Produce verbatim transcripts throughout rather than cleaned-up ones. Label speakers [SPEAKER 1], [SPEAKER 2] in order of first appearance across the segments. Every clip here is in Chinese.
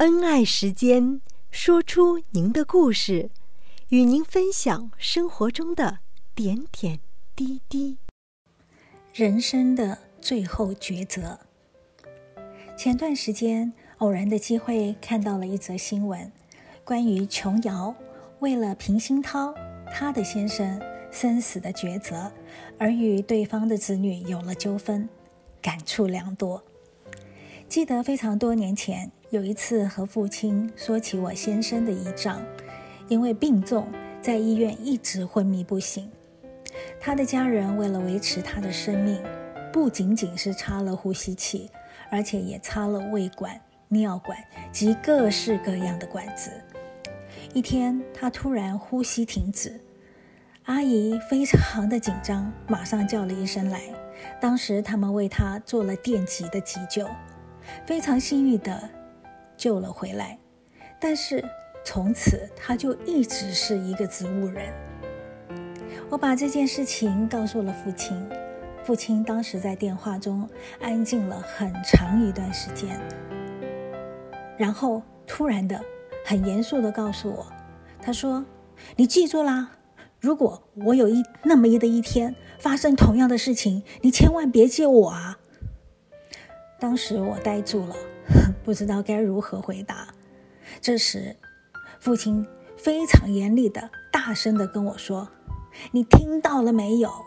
[SPEAKER 1] 恩爱时间，说出您的故事，与您分享生活中的点点滴滴。
[SPEAKER 2] 人生的最后抉择。前段时间偶然的机会看到了一则新闻，关于琼瑶为了平鑫涛她的先生生死的抉择而与对方的子女有了纠纷，感触良多。记得非常多年前有一次和父亲说起我先生的遗仗，因为病重在医院一直昏迷不醒，他的家人为了维持他的生命，不仅仅是插了呼吸器，而且也插了胃管、尿管及各式各样的管子。一天他突然呼吸停止，阿姨非常的紧张，马上叫了医生来。当时他们为他做了电击的急救，非常幸运的救了回来，但是从此他就一直是一个植物人。我把这件事情告诉了父亲，父亲当时在电话中安静了很长一段时间，然后突然的很严肃的告诉我，他说：你记住啦，如果我有一那么的一天发生同样的事情，你千万别救我啊。当时我呆住了，不知道该如何回答。这时父亲非常严厉的大声的跟我说：你听到了没有？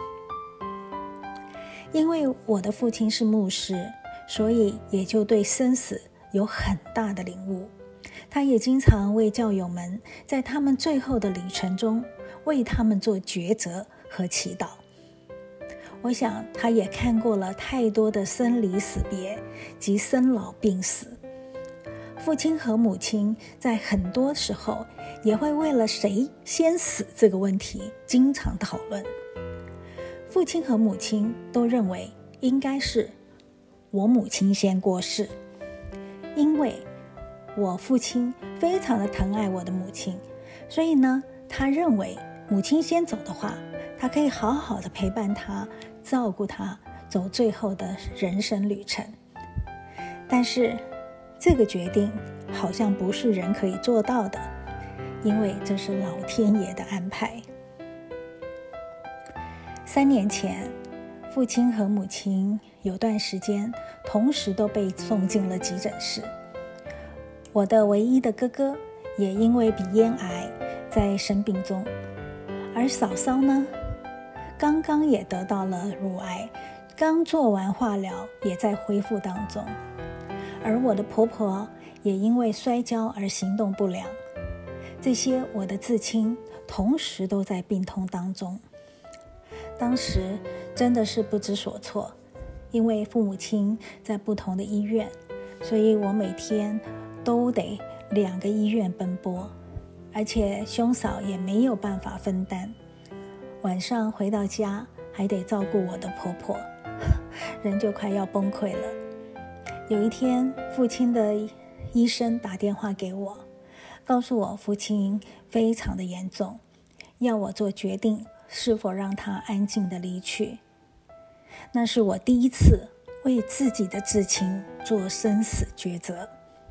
[SPEAKER 2] 因为我的父亲是牧师，所以也就对生死有很大的领悟。他也经常为教友们在他们最后的旅程中为他们做抉择和祈祷。我想他也看过了太多的生离死别及生老病死。父亲和母亲在很多时候也会为了谁先死这个问题经常讨论。父亲和母亲都认为应该是我母亲先过世，因为我父亲非常的疼爱我的母亲，所以呢，他认为母亲先走的话，他可以好好的陪伴她，照顾她，走最后的人生旅程。但是这个决定好像不是人可以做到的，因为这是老天爷的安排。三年前，父亲和母亲有段时间同时都被送进了急诊室。我的唯一的哥哥也因为鼻咽癌在生病中，而嫂嫂呢，刚刚也得到了乳癌，刚做完化疗，也在恢复当中。而我的婆婆也因为摔跤而行动不良。这些我的至亲同时都在病痛当中。当时真的是不知所措，因为父母亲在不同的医院，所以我每天都得两个医院奔波，而且兄嫂也没有办法分担。晚上回到家还得照顾我的婆婆，人就快要崩溃了。有一天，父亲的医生打电话给我，告诉我父亲非常的严重，要我做决定是否让他安静的离去。那是我第一次为自己的至亲做生死抉择。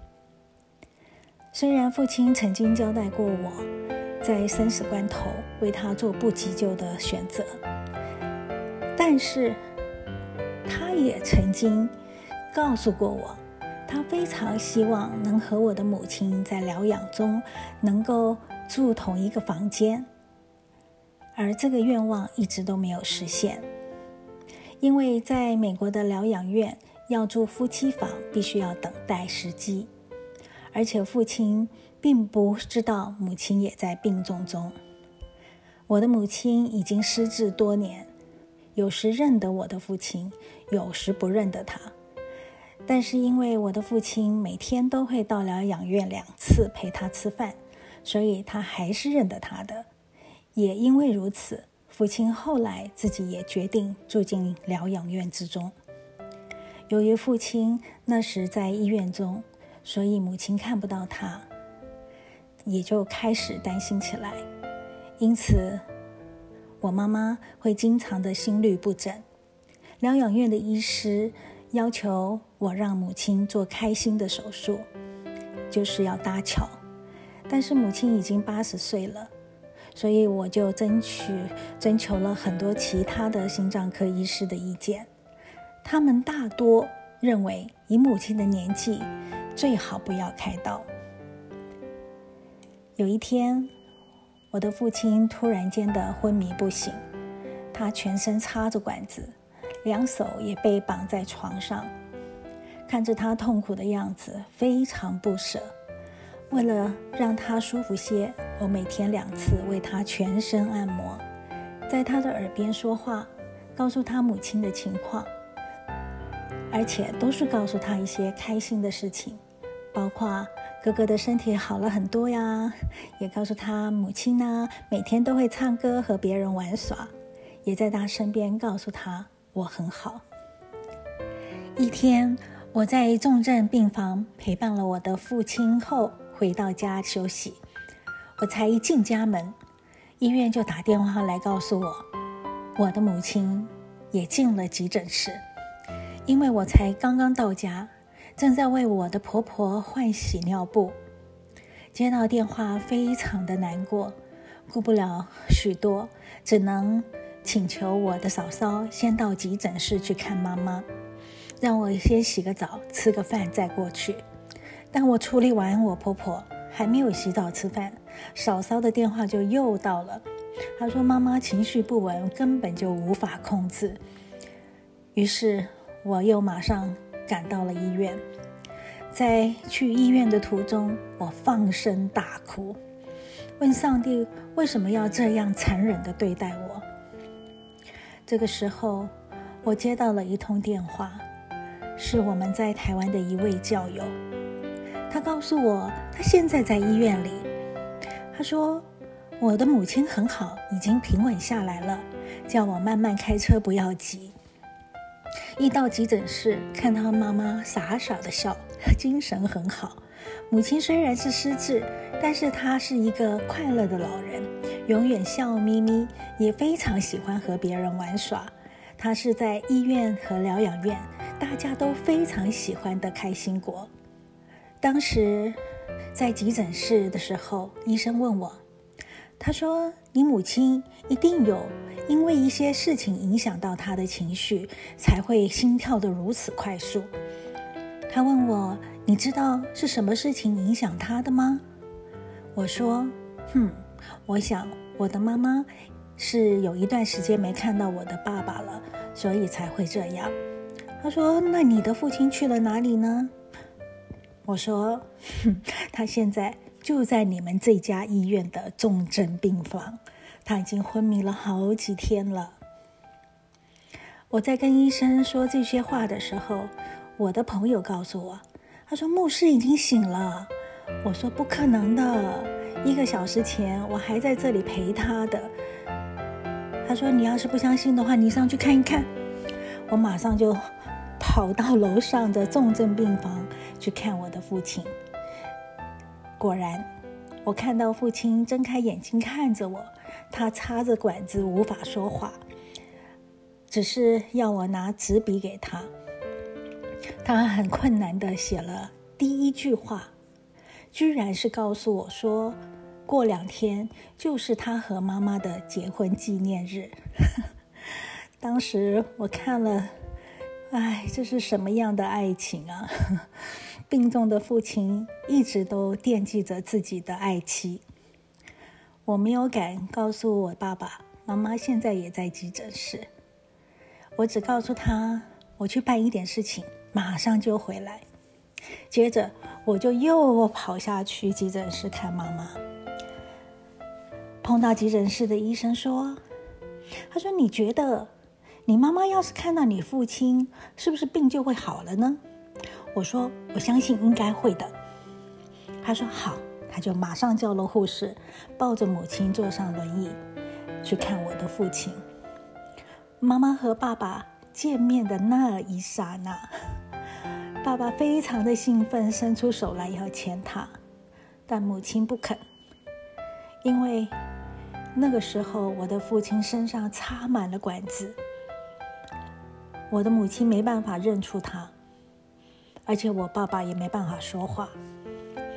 [SPEAKER 2] 虽然父亲曾经交代过我在生死关头为他做不急救的选择，但是他也曾经告诉过我，他非常希望能和我的母亲在疗养中能够住同一个房间，而这个愿望一直都没有实现。因为在美国的疗养院要住夫妻房必须要等待时机，而且父亲并不知道母亲也在病重中。我的母亲已经失智多年，有时认得我的父亲，有时不认得他。但是因为我的父亲每天都会到疗养院两次陪他吃饭，所以他还是认得他的。也因为如此，父亲后来自己也决定住进疗养院之中。由于父亲那时在医院中，所以母亲看不到他，也就开始担心起来。因此我妈妈会经常的心律不整。疗养院的医师要求我让母亲做开心的手术， 就是要搭桥，但是母亲已经八十岁了，所以我就争取征求了很多其他的心脏科医师的意见，他们大多认为以母亲的年纪最好不要开刀。有一天，我的父亲突然间的昏迷不醒，他全身插着管子，两手也被绑在床上，看着他痛苦的样子，非常不舍。为了让他舒服些，我每天两次为他全身按摩，在他的耳边说话，告诉他母亲的情况，而且都是告诉他一些开心的事情，包括哥哥的身体好了很多呀，也告诉他母亲呢，每天都会唱歌和别人玩耍，也在他身边告诉他我很好。一天，我在重症病房陪伴了我的父亲后，回到家休息。我才一进家门，医院就打电话来告诉我，我的母亲也进了急诊室。因为我才刚刚到家，正在为我的婆婆换洗尿布，接到电话非常的难过，顾不了许多，只能请求我的嫂嫂先到急诊室去看妈妈，让我先洗个澡吃个饭再过去。但我处理完我婆婆还没有洗澡吃饭，嫂嫂的电话就又到了，她说妈妈情绪不稳，根本就无法控制。于是我又马上赶到了医院，在去医院的途中，我放声大哭，问上帝为什么要这样残忍地对待我。这个时候我接到了一通电话，是我们在台湾的一位教友，他告诉我他现在在医院里，他说我的母亲很好，已经平稳下来了，叫我慢慢开车，不要急。一到急诊室，看到妈妈傻傻的笑，精神很好。母亲虽然是失智，但是她是一个快乐的老人，永远笑眯眯，也非常喜欢和别人玩耍。她是在医院和疗养院大家都非常喜欢的开心果。当时在急诊室的时候，医生问我，他说你母亲一定有因为一些事情影响到她的情绪，才会心跳得如此快速。他问我，你知道是什么事情影响她的吗？我说哼，我想我的妈妈是有一段时间没看到我的爸爸了，所以才会这样。他说那你的父亲去了哪里呢？我说哼，他现在就在你们这家医院的重症病房，他已经昏迷了好几天了。我在跟医生说这些话的时候，我的朋友告诉我，他说牧师已经醒了。我说不可能的，一个小时前我还在这里陪他的。他说你要是不相信的话，你上去看一看。我马上就跑到楼上的重症病房去看我的父亲。果然，我看到父亲睁开眼睛看着我，他插着管子无法说话，只是要我拿纸笔给他。他很困难地写了第一句话，居然是告诉我说，过两天就是他和妈妈的结婚纪念日。当时我看了，哎，这是什么样的爱情啊？病重的父亲一直都惦记着自己的爱妻。我没有敢告诉我爸爸，妈妈现在也在急诊室。我只告诉他，我去办一点事情，马上就回来。接着我就又跑下去急诊室看妈妈。碰到急诊室的医生说，他说你觉得你妈妈要是看到你父亲，是不是病就会好了呢？我说我相信应该会的。他说好，他就马上叫了护士，抱着母亲坐上轮椅去看我的父亲。妈妈和爸爸见面的那一刹那，爸爸非常的兴奋，伸出手来要牵他，但母亲不肯，因为那个时候我的父亲身上插满了管子，我的母亲没办法认出他，而且我爸爸也没办法说话。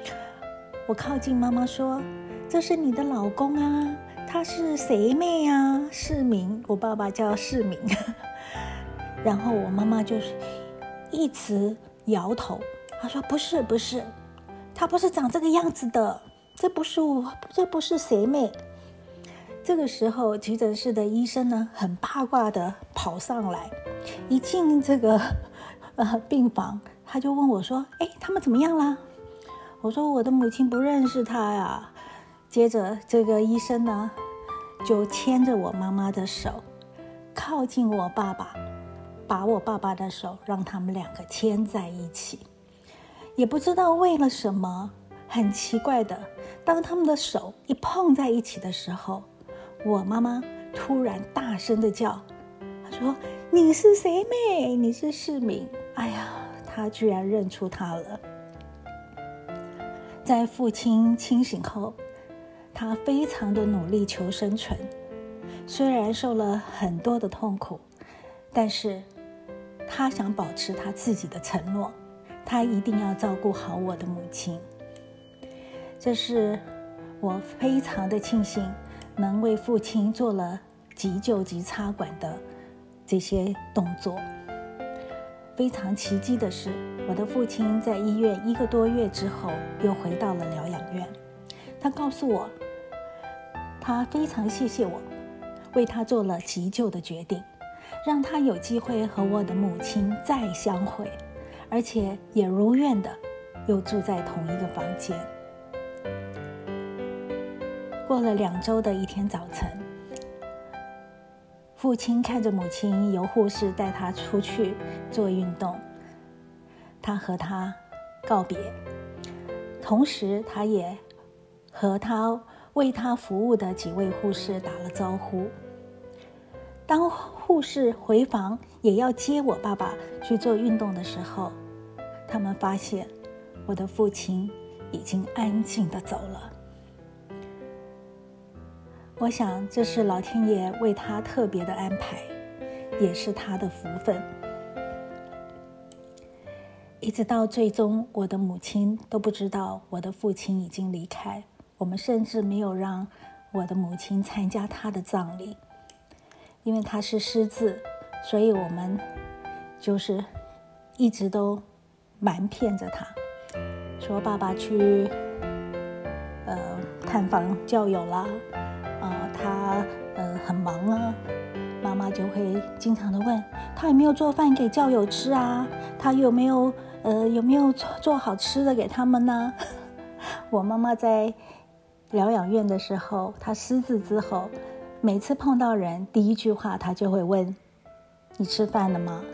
[SPEAKER 2] 我靠近妈妈说：“这是你的老公啊，他是谁妹啊？世民，我爸爸叫世民。”然后我妈妈就是一直摇头，她说：“不是，不是，他不是长这个样子的，这不是我，这不是谁妹。”这个时候，急诊室的医生呢，很八卦的跑上来，一进这个呃病房，他就问我说：“哎，他们怎么样啦？”我说：“我的母亲不认识他呀。”接着，这个医生呢，就牵着我妈妈的手，靠近我爸爸，把我爸爸的手让他们两个牵在一起。也不知道为了什么，很奇怪的，当他们的手一碰在一起的时候，我妈妈突然大声的叫，她说：“你是谁妹？你是世民。”哎呀，她居然认出他了。在父亲清醒后，他非常的努力求生存，虽然受了很多的痛苦，但是他想保持他自己的承诺，他一定要照顾好我的母亲。这是我非常的庆幸能为父亲做了急救及插管的这些动作。非常奇迹的是，我的父亲在医院一个多月之后又回到了疗养院。他告诉我，他非常谢谢我为他做了急救的决定，让他有机会和我的母亲再相会，而且也如愿的又住在同一个房间。过了两周的一天早晨，父亲看着母亲由护士带他出去做运动，他和他告别，同时他也和他为他服务的几位护士打了招呼。当护士回房也要接我爸爸去做运动的时候，他们发现我的父亲已经安静地走了。我想这是老天爷为他特别的安排，也是他的福分。一直到最终我的母亲都不知道我的父亲已经离开，我们甚至没有让我的母亲参加他的葬礼。因为他是失智，所以我们就是一直都瞒骗着他，说爸爸去呃探访教友啦，呃他呃很忙啊，妈妈就会经常的问他有没有做饭给教友吃啊，他有没有呃有没有做好吃的给他们呢？我妈妈在疗养院的时候，她失智之后，每次碰到人，第一句话她就会问：“你吃饭了吗？”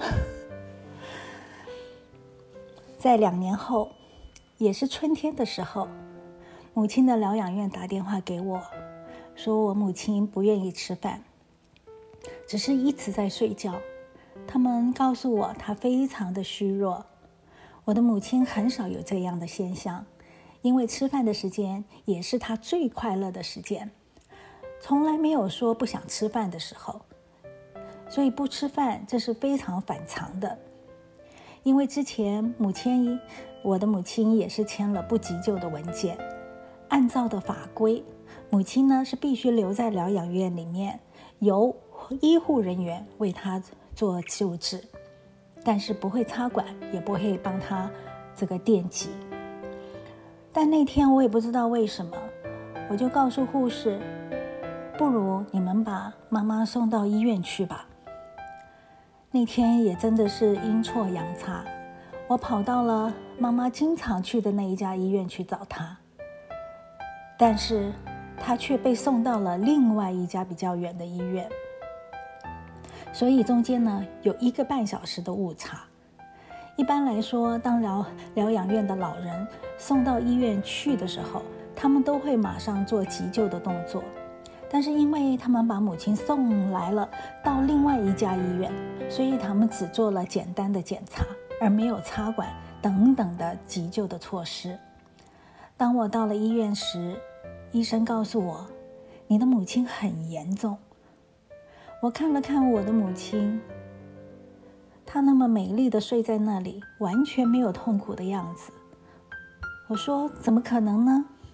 [SPEAKER 2] 在两年后，也是春天的时候，母亲的疗养院打电话给我，说我母亲不愿意吃饭，只是一直在睡觉。他们告诉我她非常的虚弱。我的母亲很少有这样的现象，因为吃饭的时间也是她最快乐的时间，从来没有说不想吃饭的时候。所以不吃饭这是非常反常的。因为之前母亲我的母亲也是签了不急救的文件，按照的法规，母亲呢是必须留在疗养院里面，由医护人员为她做救治，但是不会插管，也不会帮她这个电击。但那天我也不知道为什么，我就告诉护士，不如你们把妈妈送到医院去吧。那天也真的是阴错阳差，我跑到了妈妈经常去的那一家医院去找她，但是她却被送到了另外一家比较远的医院，所以中间呢有一个半小时的误差。一般来说，当疗疗养院的老人送到医院去的时候，他们都会马上做急救的动作，但是因为他们把母亲送来了到另外一家医院，所以他们只做了简单的检查，而没有插管等等的急救的措施。当我到了医院时，医生告诉我，你的母亲很严重。我看了看我的母亲，她那么美丽的睡在那里，完全没有痛苦的样子。我说怎么可能呢？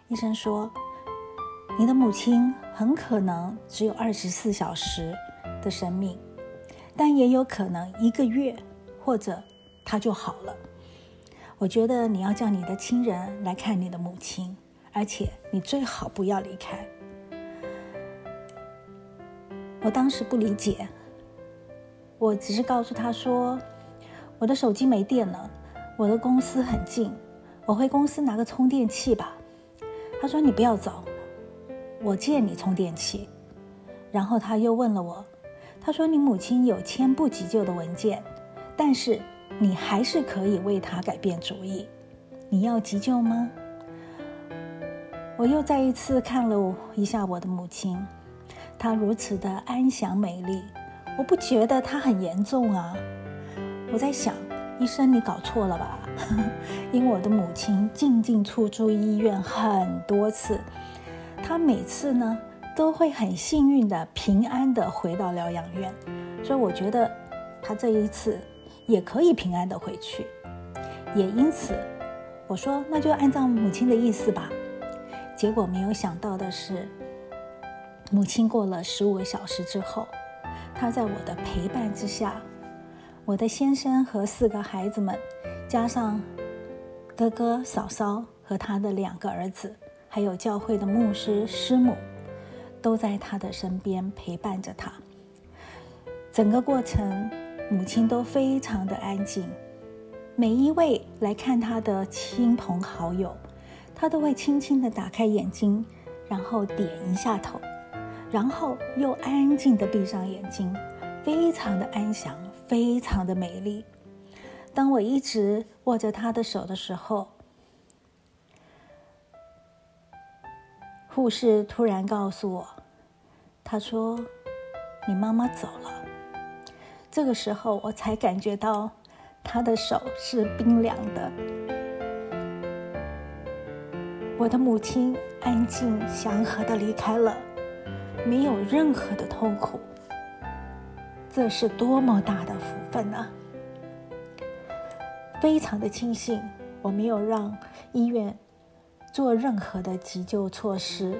[SPEAKER 2] 医生说，你的母亲很可能只有二十四小时的生命，但也有可能一个月或者她就好了。我觉得你要叫你的亲人来看你的母亲，而且你最好不要离开。我当时不理解，我只是告诉他说，我的手机没电了，我的公司很近，我回公司拿个充电器吧。他说，你不要走，我借你充电器。然后他又问了我，他说，你母亲有签不急救的文件，但是你还是可以为她改变主意，你要急救吗？我又再一次看了一下我的母亲，她如此的安详美丽，我不觉得她很严重啊。我在想，医生你搞错了吧？因为我的母亲进进出出医院很多次，她每次呢都会很幸运的平安的回到疗养院，所以我觉得她这一次也可以平安的回去。也因此我说，那就按照母亲的意思吧。结果没有想到的是，母亲过了十五个小时之后，她在我的陪伴之下，我的先生和四个孩子们，加上哥哥嫂嫂和他的两个儿子，还有教会的牧师师母，都在他的身边陪伴着他。整个过程母亲都非常的安静，每一位来看他的亲朋好友，他都会轻轻地打开眼睛，然后点一下头，然后又安静地闭上眼睛，非常的安详，非常的美丽。当我一直握着他的手的时候，护士突然告诉我，他说，你妈妈走了。这个时候我才感觉到他的手是冰凉的。我的母亲安静祥和地离开了，没有任何的痛苦，这是多么大的福分啊！非常的庆幸我没有让医院做任何的急救措施。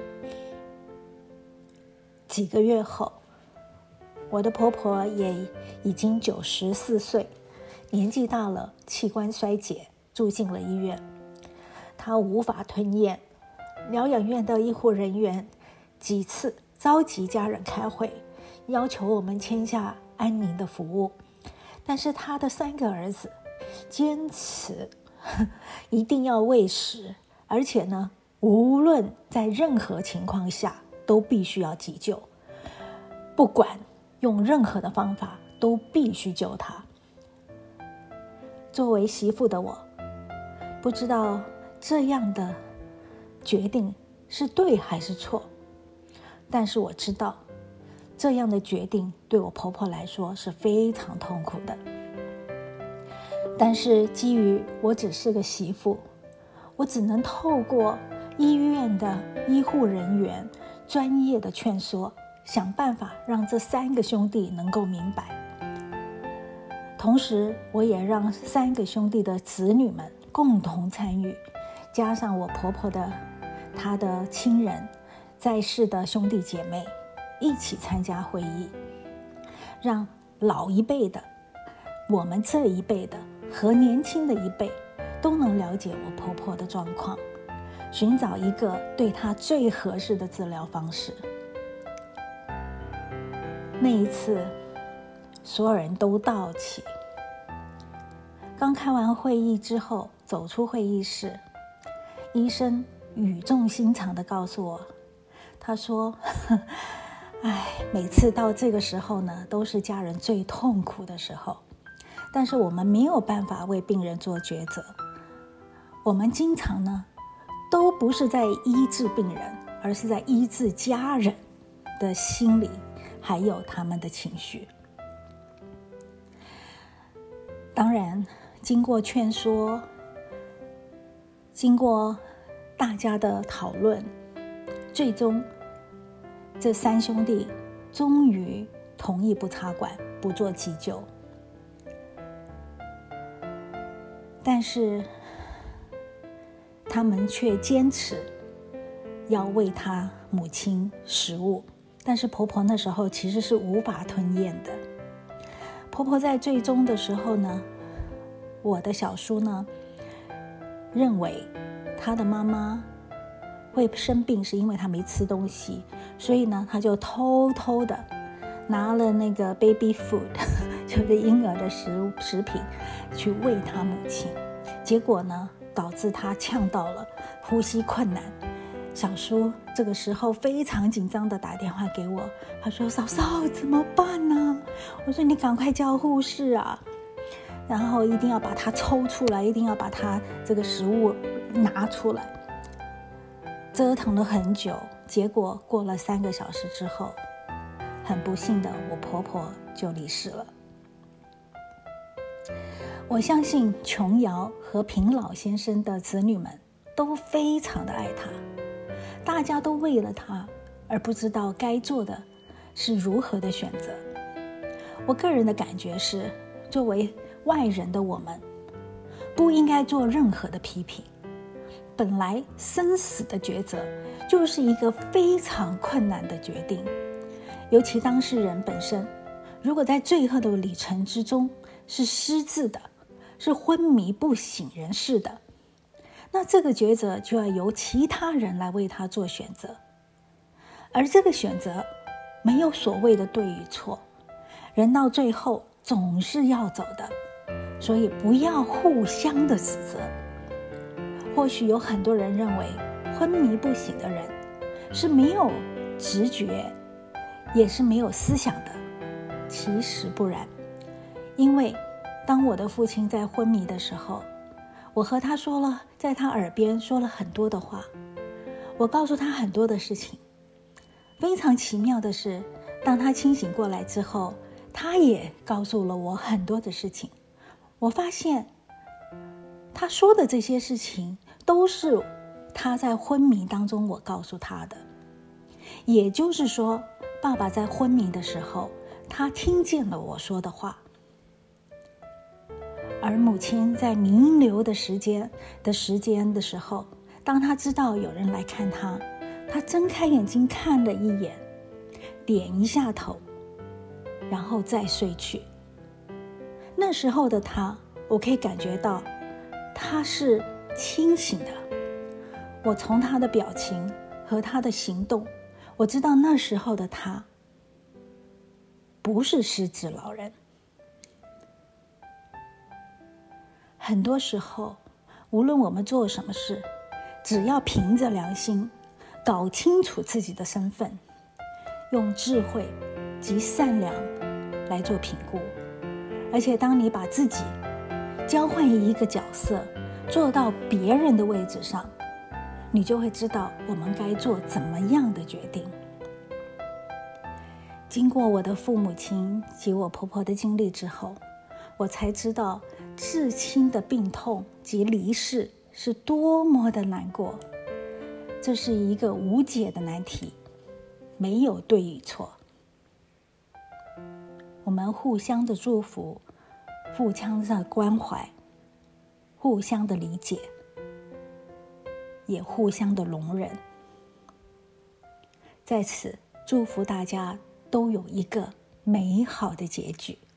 [SPEAKER 2] 几个月后，我的婆婆也已经九十四岁，年纪大了，器官衰竭，住进了医院。她无法吞咽，疗养院的医护人员几次召集家人开会，要求我们签下安宁的服务，但是她的三个儿子坚持一定要喂食，而且呢，无论在任何情况下都必须要急救，不管用任何的方法都必须救他。作为媳妇的我，不知道这样的决定是对还是错，但是我知道这样的决定对我婆婆来说是非常痛苦的。但是基于我只是个媳妇，我只能透过医院的医护人员专业的劝说，想办法让这三个兄弟能够明白。同时我也让三个兄弟的子女们共同参与，加上我婆婆的她的亲人，在世的兄弟姐妹一起参加会议，让老一辈的，我们这一辈的和年轻的一辈都能了解我婆婆的状况，寻找一个对她最合适的治疗方式。那一次所有人都到齐，刚开完会议之后走出会议室，医生语重心长地告诉我，他说，哎，每次到这个时候呢，都是家人最痛苦的时候，但是我们没有办法为病人做抉择，我们经常呢都不是在医治病人，而是在医治家人的心理还有他们的情绪。当然经过劝说，经过大家的讨论，最终这三兄弟终于同意不插管，不做急救。但是他们却坚持要喂她母亲食物，但是婆婆那时候其实是无法吞咽的。婆婆在最终的时候呢，我的小叔呢认为她的妈妈会生病是因为她没吃东西，所以呢他就偷偷的拿了那个 baby food 就是婴儿的食物食品去喂她母亲，结果呢导致她呛到了，呼吸困难。小叔这个时候非常紧张的打电话给我，他说嫂嫂怎么办呢？我说你赶快叫护士啊，然后一定要把它抽出来，一定要把它这个食物拿出来。折腾了很久，结果过了三个小时之后，很不幸的我婆婆就离世了。我相信琼瑶和平老先生的子女们都非常的爱她，大家都为了她而不知道该做的是如何的选择。我个人的感觉是，作为外人的我们不应该做任何的批评。本来生死的抉择就是一个非常困难的决定，尤其当事人本身如果在最后的里程之中是失智的，是昏迷不省人事的，那这个抉择就要由其他人来为他做选择。而这个选择没有所谓的对与错，人到最后总是要走的，所以不要互相的指责。或许有很多人认为昏迷不醒的人是没有直觉，也是没有思想的，其实不然。因为当我的父亲在昏迷的时候，我和他说了，在他耳边说了很多的话，我告诉他很多的事情。非常奇妙的是，当他清醒过来之后，他也告诉了我很多的事情。我发现他说的这些事情都是他在昏迷当中我告诉他的。也就是说，爸爸在昏迷的时候，他听见了我说的话。而母亲在弥留的时间的时间的时候，当他知道有人来看他，他睁开眼睛看了一眼，点一下头，然后再睡去。那时候的他，我可以感觉到他是清醒的。我从他的表情和他的行动，我知道那时候的他不是失智老人。很多时候，无论我们做什么事，只要凭着良心，搞清楚自己的身份，用智慧及善良来做评估。而且当你把自己交换一个角色，做到别人的位置上，你就会知道我们该做怎么样的决定。经过我的父母亲及我婆婆的经历之后，我才知道至亲的病痛及离世是多么的难过。这是一个无解的难题，没有对与错。我们互相的祝福，互相的关怀，互相的理解，也互相的容忍。在此祝福大家都有一个美好的结局。